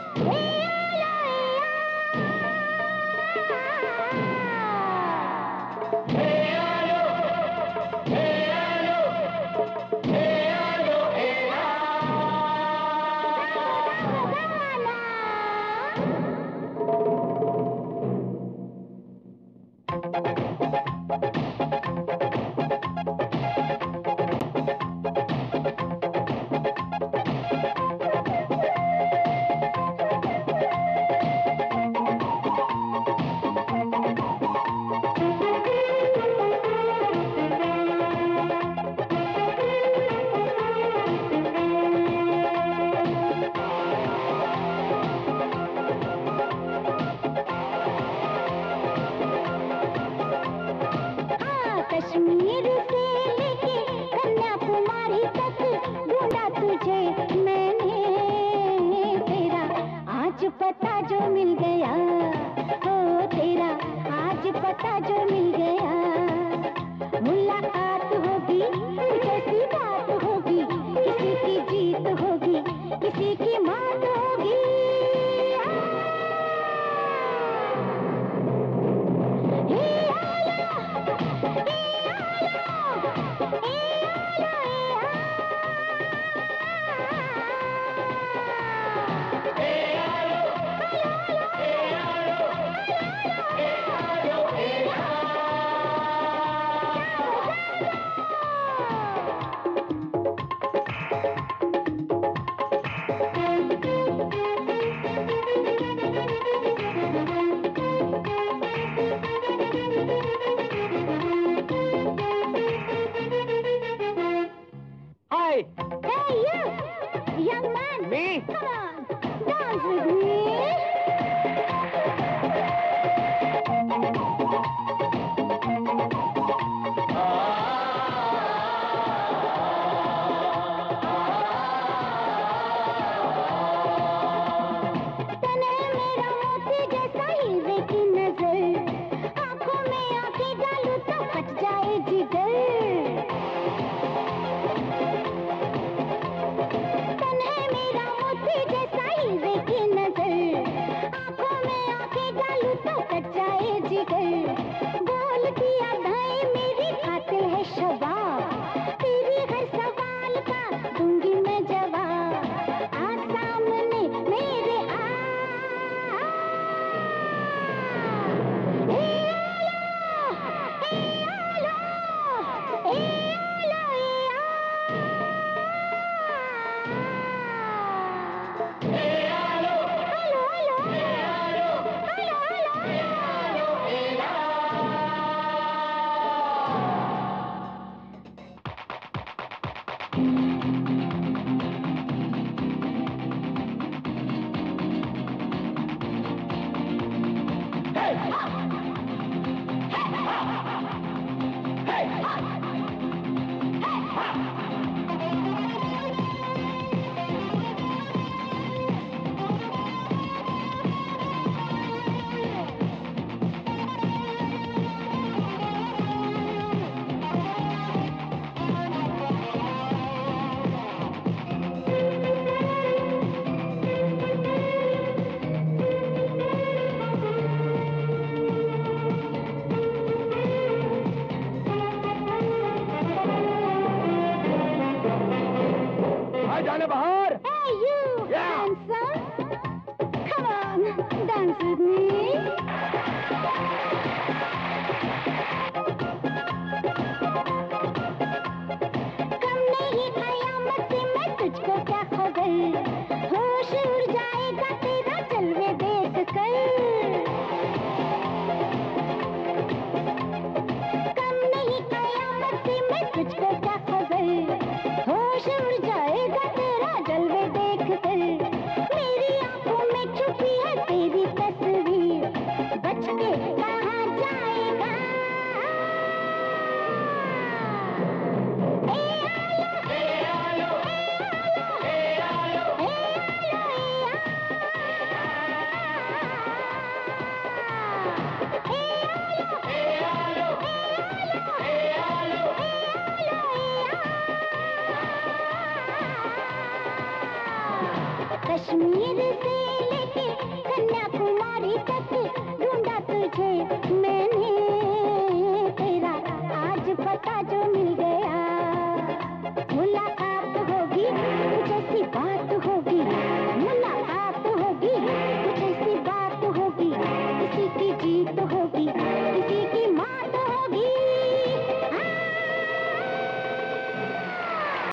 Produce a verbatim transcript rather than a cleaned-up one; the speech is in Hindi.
कश्मीर से लेके कन्याकुमारी तक ढूंढा तुझे मैंने, तेरा आज पता जो मिल गया, हो तेरा आज पता जो मिल गया। मुलाकात होगी जैसी बात होगी, किसी की जीत होगी किसी की मौत होगी। Hey! Hey, you! Young man! Me? Come on! Dance with me! तने मेरा मोती जैसा हीरे की नजर, आंखों में आंखें डालूं तो फट जाए जिगर। तने मेरा मोती जैसा हीरे की नजर, आंखों में आंखें डालूं तो फट जाए जिगर। बोल दिया दाएं मेरी कातिल है शबाब, तेरी हर सवाल का दूंगी मैं जवाब। आ सामने मेरे आ, ए आलो, ए आलो, ए आलो, ए आ। आलो, आलो, आलो, आलो, आलो, जाने बाहर। Hey, you! Yeah. Handsome! Come on, dance with me! कम नहीं कयामत से मैं तुझको क्या खबर, होश उड़ जाएगा तेरा जलवे देख कर। कम नहीं कयामत से मैं तुझको क्या खबर, होश उड़ जाएगा तेरा जलवे देख कर। मेरी आंखों में छुपी है तेरी तस्वीर, बच के कहाँ जाएगा। ए आलो, ए आलो, ए आलो, ए आलो, ए आलो, ए आलो, कश्मीर से